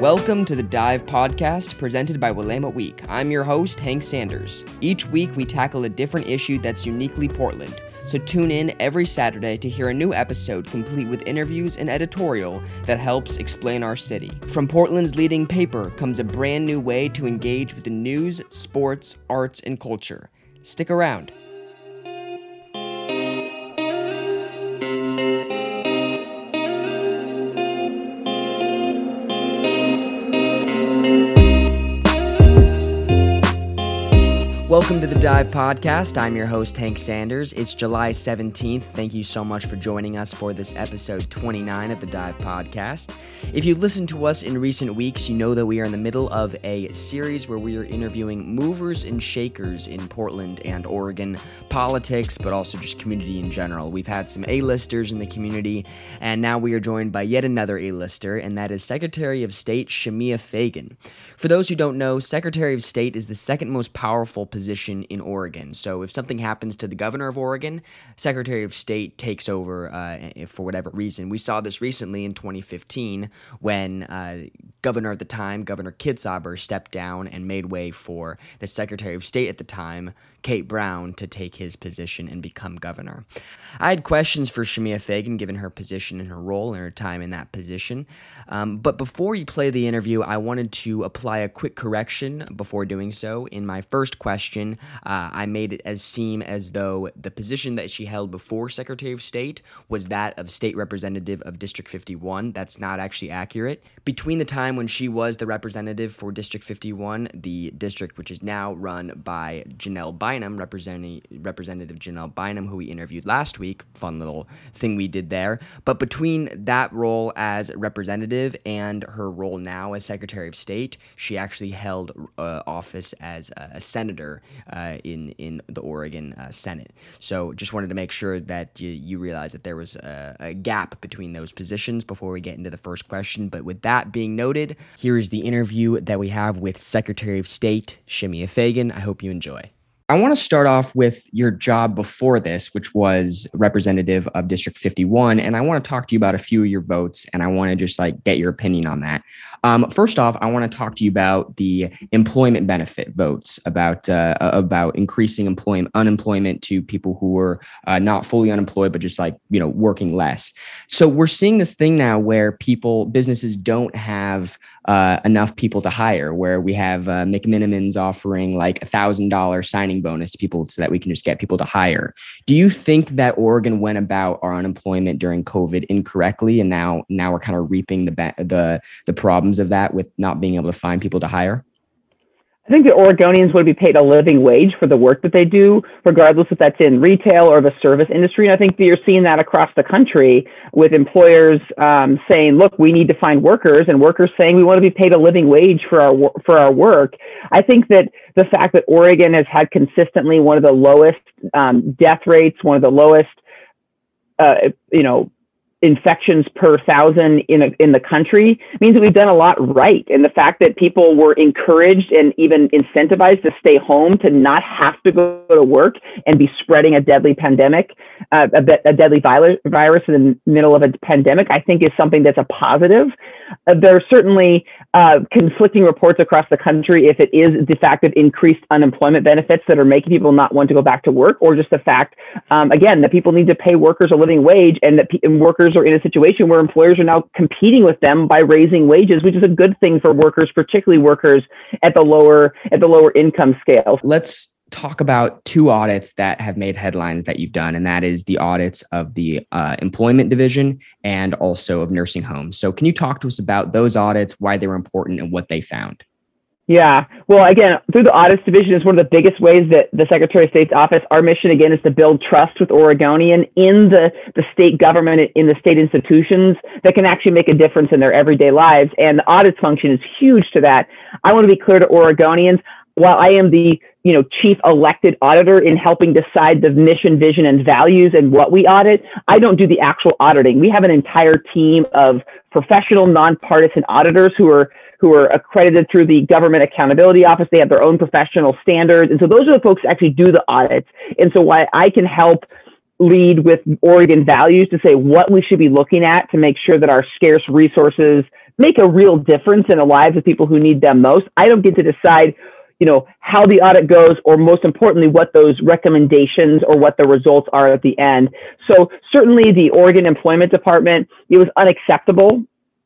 Welcome to the Dive Podcast, presented by Willamette Week. I'm your host, Hank Sanders. Each week, we tackle a different issue that's uniquely Portland. So tune in every Saturday to hear a new episode complete with interviews and editorial that helps explain our city. From Portland's leading paper comes a brand new way to engage with the news, sports, arts, and culture. Stick around. Welcome to the Dive Podcast. I'm your host, Hank Sanders. It's July 17th. Thank you so much for joining us for this episode 29 of the Dive Podcast. If you've listened to us in recent weeks, you know that we are in the middle of a series where we are interviewing movers and shakers in Portland and Oregon, politics, but also just community in general. We've had some A-listers in the community, and now we are joined by yet another A-lister, and that is Secretary of State Shemia Fagan. For those who don't know, Secretary of State is the second most powerful position in Oregon. So if something happens to the governor of Oregon, Secretary of State takes over for whatever reason. We saw this recently in 2015 when governor at the time, Governor Kitzhaber, stepped down and made way for the Secretary of State at the time, Kate Brown, to take his position and become governor. I had questions for Shemia Fagan, given her position and her role and her time in that position. But before you play the interview, I wanted to apply a quick correction before doing so. In my first question, I made it seem as though the position that she held before Secretary of State was that of State Representative of District 51. That's not actually accurate. Between the time when she was the representative for District 51, the district which is now run by Janelle Bynum, Representative Janelle Bynum, who we interviewed last week, fun little thing we did there. But between that role as representative and her role now as Secretary of State, she actually held office as a senator in the Oregon Senate. So just wanted to make sure that you realize that there was a gap between those positions before we get into the first question. But with that being noted, here is the interview that we have with Secretary of State Shemia Fagan. I hope you enjoy. I want to start off with your job before this, which was representative of District 51. And I want to talk to you about a few of your votes, and I want to just get your opinion on that. First off, I want to talk to you about the employment benefit votes, about increasing unemployment to people who were not fully unemployed, but just working less. So we're seeing this thing now where businesses don't have enough people to hire, where we have McMinimans offering $1,000 signing bonus to people so that we can just get people to hire. Do you think that Oregon went about our unemployment during COVID incorrectly, and now we're kind of reaping the problems of that with not being able to find people to hire? I think that Oregonians would be paid a living wage for the work that they do, regardless if that's in retail or the service industry. And I think that you're seeing that across the country with employers saying, look, we need to find workers, and workers saying we want to be paid a living wage for our work. I think that the fact that Oregon has had consistently one of the lowest death rates, one of the lowest, infections per thousand in the country means that we've done a lot right. And the fact that people were encouraged and even incentivized to stay home, to not have to go to work and be spreading a deadly pandemic, a deadly virus in the middle of a pandemic, I think is something that's a positive. There are certainly conflicting reports across the country if it is the fact of increased unemployment benefits that are making people not want to go back to work, or just the fact, again, that people need to pay workers a living wage, and that workers are in a situation where employers are now competing with them by raising wages, which is a good thing for workers, particularly workers at the lower income scale. Let's talk about two audits that have made headlines that you've done, and that is the audits of the employment division and also of nursing homes. So can you talk to us about those audits, why they were important, and what they found? Yeah. Well, again, through the audits division is one of the biggest ways that the Secretary of State's office, our mission, again, is to build trust with Oregonian in the state government, in the state institutions that can actually make a difference in their everyday lives. And the audits function is huge to that. I want to be clear to Oregonians, while I am the chief elected auditor in helping decide the mission, vision, and values and what we audit, I don't do the actual auditing. We have an entire team of professional, nonpartisan auditors who are accredited through the Government Accountability Office. They have their own professional standards. And so those are the folks that actually do the audits. And so why I can help lead with Oregon values to say what we should be looking at to make sure that our scarce resources make a real difference in the lives of people who need them most. I don't get to decide, how the audit goes, or most importantly, what those recommendations or what the results are at the end. So certainly the Oregon Employment Department, it was unacceptable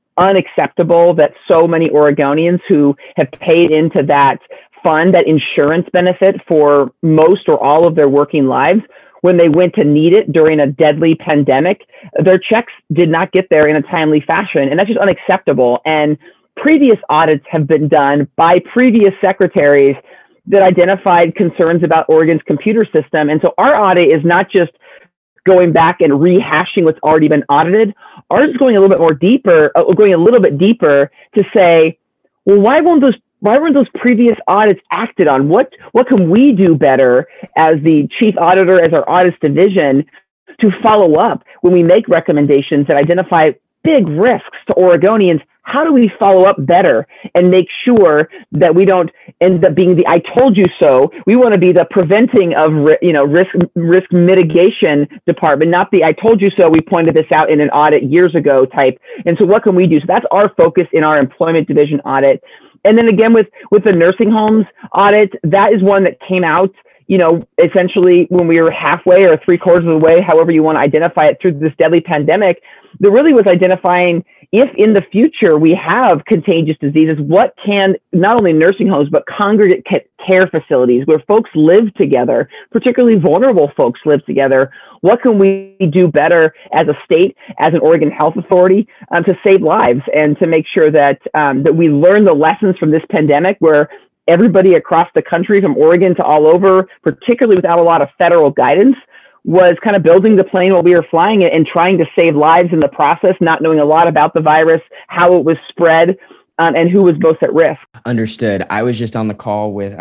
that so many Oregonians who have paid into that fund, that insurance benefit for most or all of their working lives, when they went to need it during a deadly pandemic, their checks did not get there in a timely fashion. And that's just unacceptable. And previous audits have been done by previous secretaries that identified concerns about Oregon's computer system. And so our audit is not just going back and rehashing what's already been audited. Ours is going a little bit deeper to say, well, why weren't those previous audits acted on? What can we do better as the chief auditor, as our audits division, to follow up when we make recommendations that identify big risks to Oregonians? How do we follow up better and make sure that we don't end up being the "I told you so"? We want to be the preventing of risk mitigation department, not the "I told you so, we pointed this out in an audit years ago" type. And so what can we do? So that's our focus in our employment division audit. And then again, with the nursing homes audit, that is one that came out, essentially when we were halfway or 3/4 of the way, however you want to identify it, through this deadly pandemic. That really was identifying, if in the future we have contagious diseases, what can not only nursing homes, but congregate care facilities where folks live together, particularly vulnerable folks live together, what can we do better as a state, as an Oregon Health Authority, to save lives and to make sure that that we learn the lessons from this pandemic, where everybody across the country, from Oregon to all over, particularly without a lot of federal guidance, was kind of building the plane while we were flying it and trying to save lives in the process, not knowing a lot about the virus, how it was spread, and who was most at risk. Understood. I was just on a call with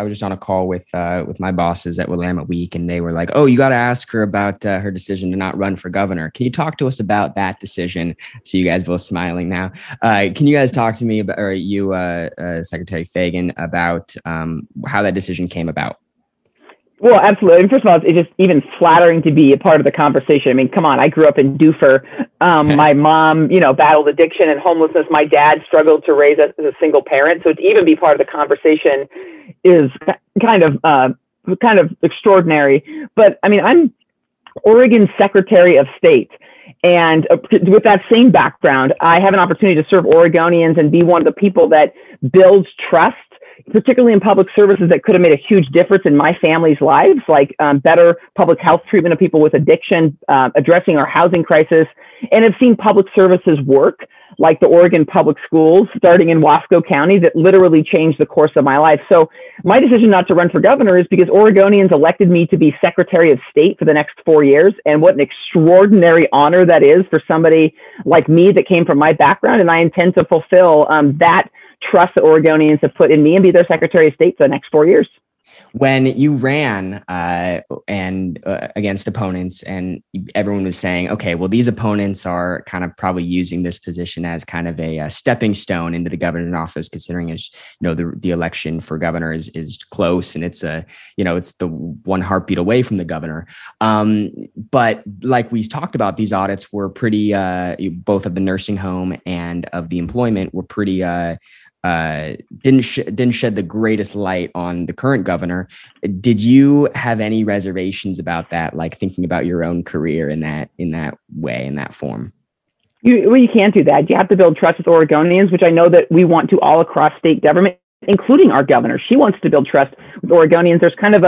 my bosses at Willamette Week, and they were like, "Oh, you got to ask her about her decision to not run for governor. Can you talk to us about that decision?" So you guys both smiling now. Can you guys talk to me about, or you, Secretary Fagan, about how that decision came about? Well, absolutely. And first of all, it's just even flattering to be a part of the conversation. I mean, come on, I grew up in Dufur. My mom, battled addiction and homelessness. My dad struggled to raise us as a single parent. So to even be part of the conversation is kind of extraordinary. But I mean, I'm Oregon's Secretary of State. And with that same background, I have an opportunity to serve Oregonians and be one of the people that builds trust, particularly in public services, that could have made a huge difference in my family's lives, like better public health treatment of people with addiction, addressing our housing crisis, and have seen public services work, like the Oregon Public Schools, starting in Wasco County, that literally changed the course of my life. So my decision not to run for governor is because Oregonians elected me to be Secretary of State for the next 4 years. And what an extraordinary honor that is for somebody like me that came from my background. And I intend to fulfill that trust that Oregonians have put in me and be their Secretary of State for the next 4 years. When you ran against opponents, and everyone was saying, okay, well, these opponents are kind of probably using this position as kind of a stepping stone into the governor's office, considering as the election for governor is close, and it's it's the one heartbeat away from the governor. But like we talked about, these audits were pretty, both of the nursing home and of the employment were pretty. Didn't shed the greatest light on the current governor. Did you have any reservations about that, like thinking about your own career in that way, in that form? You can't do that. You have to build trust with Oregonians, which I know that we want to all across state government, including our governor. She wants to build trust with Oregonians. There's kind of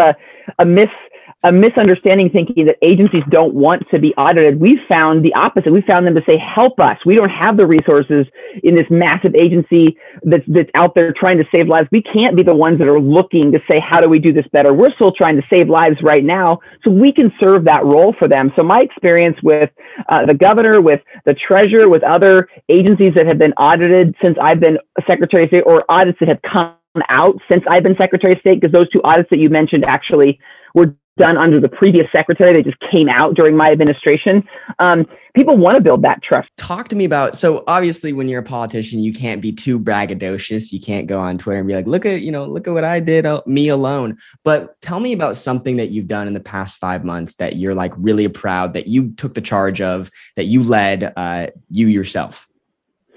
a misunderstanding, thinking that agencies don't want to be audited. We found the opposite. We found them to say, help us. We don't have the resources in this massive agency that's out there trying to save lives. We can't be the ones that are looking to say, how do we do this better? We're still trying to save lives right now, so we can serve that role for them. So my experience with the governor, with the treasurer, with other agencies that have been audited since I've been Secretary of State, or audits that have come out since I've been Secretary of State, because those two audits that you mentioned actually were done under the previous secretary. They just came out during my administration. People want to build that trust. Talk to me about, so obviously when you're a politician, you can't be too braggadocious. You can't go on Twitter and be like, look at what I did, me alone. But tell me about something that you've done in the past 5 months that you're like really proud that you took the charge of, that you led you yourself.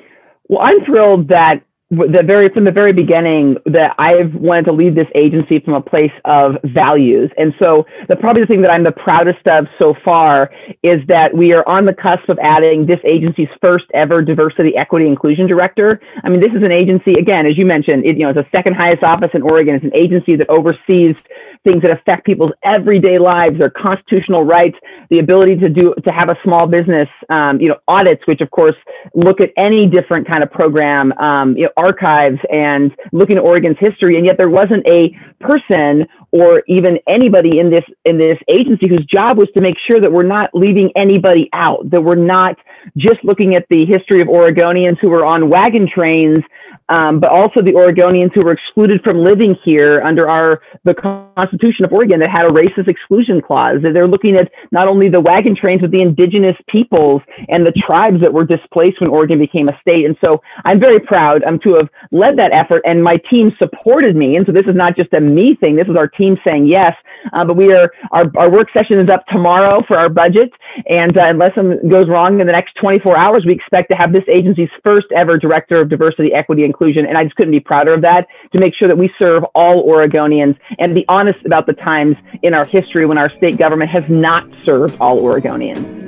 Well, I'm thrilled that from the very beginning that I've wanted to lead this agency from a place of values. And so probably the thing that I'm the proudest of so far is that we are on the cusp of adding this agency's first ever diversity, equity, inclusion director. I mean, this is an agency, again, as you mentioned, it's the second highest office in Oregon. It's an agency that oversees things that affect people's everyday lives, their constitutional rights, the ability to have a small business, audits, which of course look at any different kind of program, archives and looking at Oregon's history. And yet there wasn't a person or even anybody in this agency whose job was to make sure that we're not leaving anybody out, that we're not just looking at the history of Oregonians who were on wagon trains, but also the Oregonians who were excluded from living here under the Constitution of Oregon that had a racist exclusion clause. They're looking at not only the wagon trains, but the indigenous peoples and the tribes that were displaced when Oregon became a state. And so I'm very proud to have led that effort, and my team supported me. And so this is not just a me thing. This is our team saying yes. But our work session is up tomorrow for our budget. And unless something goes wrong in the next 24 hours, we expect to have this agency's first ever director of diversity, equity, inclusion. And I just couldn't be prouder of that, to make sure that we serve all Oregonians and be honest about the times in our history when our state government has not served all Oregonians.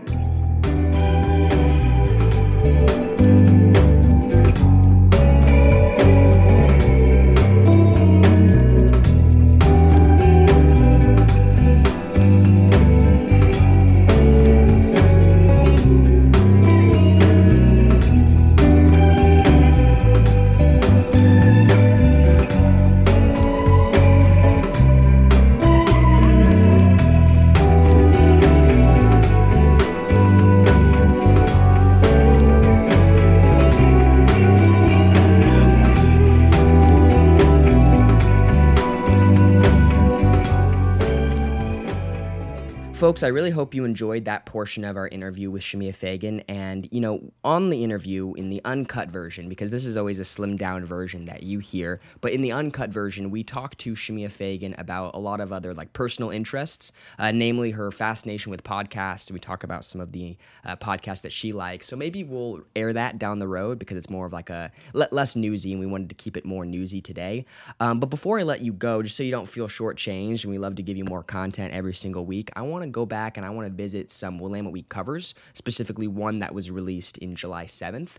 Folks, I really hope you enjoyed that portion of our interview with Shemia Fagan. And, on the interview, in the uncut version, because this is always a slimmed down version that you hear, but in the uncut version, we talked to Shemia Fagan about a lot of other personal interests, namely her fascination with podcasts. We talk about some of the podcasts that she likes. So maybe we'll air that down the road because it's more of a less newsy, and we wanted to keep it more newsy today. But before I let you go, just so you don't feel shortchanged, and we love to give you more content every single week, I want to go back and I want to visit some Willamette Week covers, specifically one that was released in July 7th.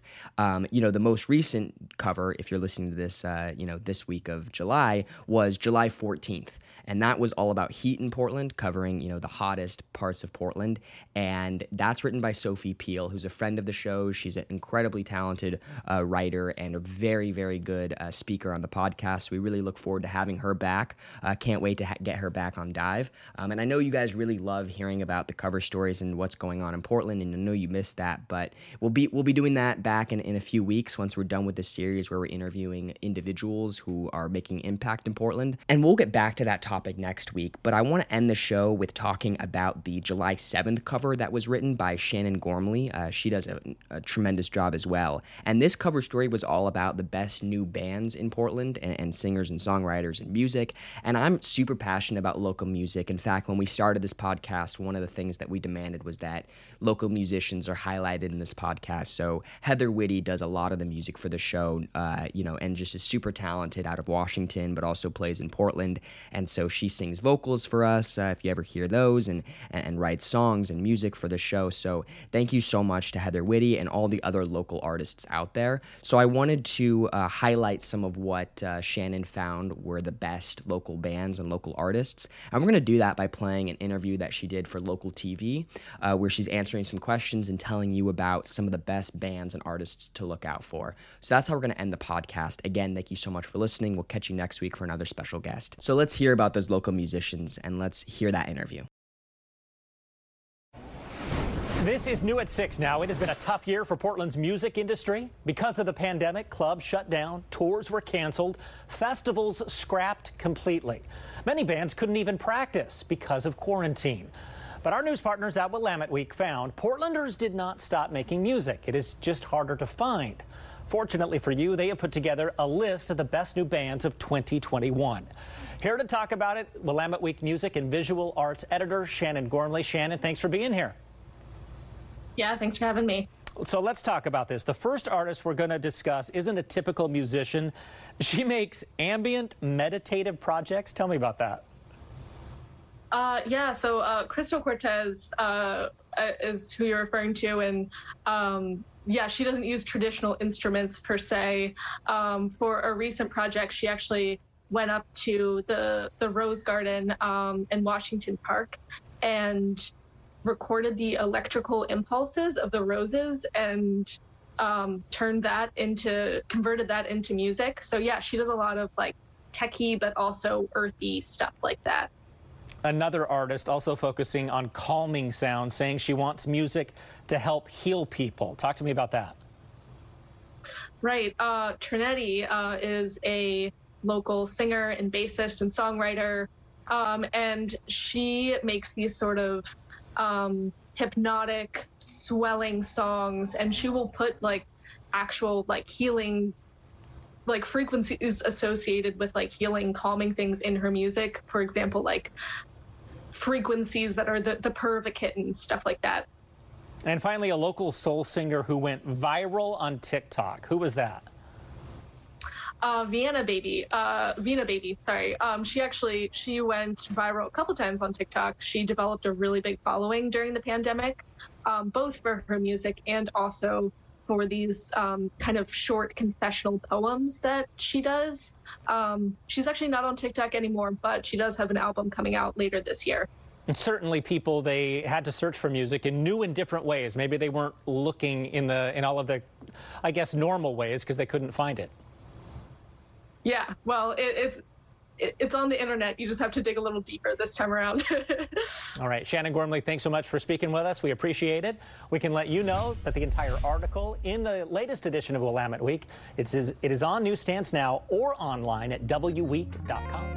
The most recent cover, if you're listening to this, this week of July, was July 14th. And that was all about heat in Portland, covering, the hottest parts of Portland. And that's written by Sophie Peel, who's a friend of the show. She's an incredibly talented writer and a very, very good speaker on the podcast. We really look forward to having her back. Can't wait to get her back on Dive. And I know you guys really love hearing about the cover stories and what's going on in Portland, and I know you missed that, but we'll be doing that back in a few weeks once we're done with this series where we're interviewing individuals who are making impact in Portland. And we'll get back to that topic next week, but I want to end the show with talking about the July 7th cover that was written by Shannon Gormley. She does a tremendous job as well. And this cover story was all about the best new bands in Portland and singers and songwriters and music. And I'm super passionate about local music. In fact, when we started this podcast, one of the things that we demanded was that local musicians are highlighted in this podcast. So Heather Whitty does a lot of the music for the show, and just is super talented out of Washington, but also plays in Portland. And so she sings vocals for us, if you ever hear those, and writes songs and music for the show. So thank you so much to Heather Whitty and all the other local artists out there. So I wanted to highlight some of what Shannon found were the best local bands and local artists. And we're going to do that by playing an interview that she did for local TV, where she's answering some questions and telling you about some of the best bands and artists to look out for. So that's how we're going to end the podcast. Again, thank you so much for listening. We'll catch you next week for another special guest. So let's hear about those local musicians, and let's hear that interview. This is New at 6 now. It has been a tough year for Portland's music industry. Because of the pandemic, clubs shut down, tours were canceled, festivals scrapped completely. Many bands couldn't even practice because of quarantine. But our news partners at Willamette Week found Portlanders did not stop making music. It is just harder to find. Fortunately for you, they have put together a list of the best new bands of 2021. Here to talk about it, Willamette Week music and visual arts editor Shannon Gormley. Shannon, thanks for being here. Yeah, thanks for having me. So let's talk about this. The first artist we're going to discuss isn't a typical musician. She makes ambient meditative projects. Tell me about that. So Crystal Cortez is who you're referring to, and she doesn't use traditional instruments per se. For a recent project, she actually went up to the Rose Garden in Washington Park and recorded the electrical impulses of the roses and converted that into music. So yeah, she does a lot of like techie but also earthy stuff like that. Another artist also focusing on calming sounds, saying she wants music to help heal people. Talk to me about that. Right. Trinetti is a local singer and bassist and songwriter, and she makes these sort of hypnotic, swelling songs, and she will put like actual like healing like frequencies associated with like healing, calming things in her music. For example, like frequencies that are the purr of a kitten, stuff like that. And finally, a local soul singer who went viral on TikTok. Who was that? Vienna Baby. Sorry. She went viral a couple times on TikTok. She developed a really big following during the pandemic, both for her music and also for these kind of short confessional poems that she does. She's actually not on TikTok anymore, but she does have an album coming out later this year. And certainly people, they had to search for music in new and different ways. Maybe they weren't looking in all of the, I guess, normal ways because they couldn't find it. Yeah, well, it's on the internet. You just have to dig a little deeper this time around. All right, Shannon Gormley, thanks so much for speaking with us. We appreciate it. We can let you know that the entire article in the latest edition of Willamette Week, it is on newsstands now or online at wweek.com.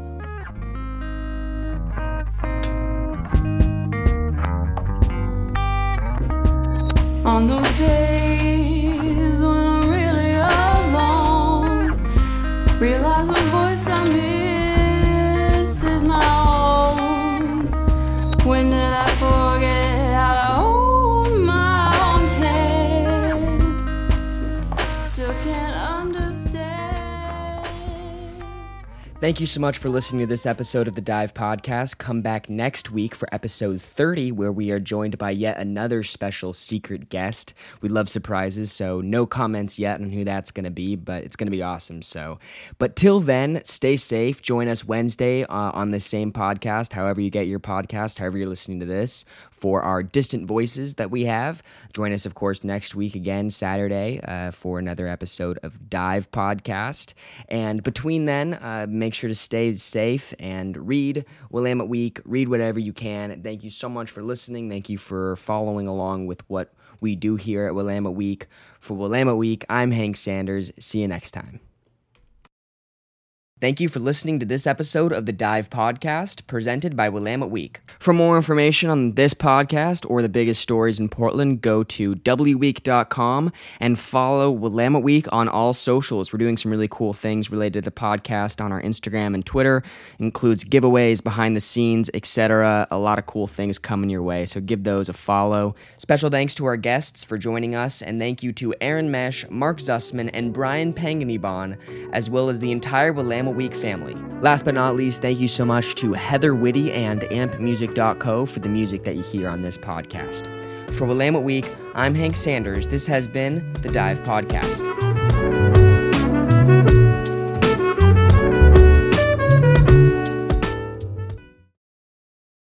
On those days when I'm really alone, realize the voice I miss is my own. When did I forget how to hold my own head? Still can't understand. Thank you so much for listening to this episode of the Dive Podcast. Come back next week for episode 30, where we are joined by yet another special secret guest. We love surprises, so no comments yet on who that's going to be, but it's going to be awesome. But till then, stay safe. Join us Wednesday on the same podcast, however you get your podcast, however you're listening to this, for our Distant Voices that we have. Join us, of course, next week again, Saturday, for another episode of Dive Podcast. And between then, make sure to stay safe and read Willamette Week. Read whatever you can. Thank you so much for listening. Thank you for following along with what we do here at Willamette Week. For Willamette Week, I'm Hank Sanders. See you next time. Thank you for listening to this episode of the Dive Podcast, presented by Willamette Week. For more information on this podcast or the biggest stories in Portland, go to wweek.com and follow Willamette Week on all socials. We're doing some really cool things related to the podcast on our Instagram and Twitter. Includes giveaways, behind the scenes, etc. A lot of cool things coming your way, so give those a follow. Special thanks to our guests for joining us, and thank you to Aaron Mesh, Mark Zussman, and Brian Panganibon, as well as the entire Willamette Week family. Last but not least, thank you so much to Heather Whitty and ampmusic.co for the music that you hear on this podcast. For Willamette Week, I'm Hank Sanders. This has been the Dive Podcast.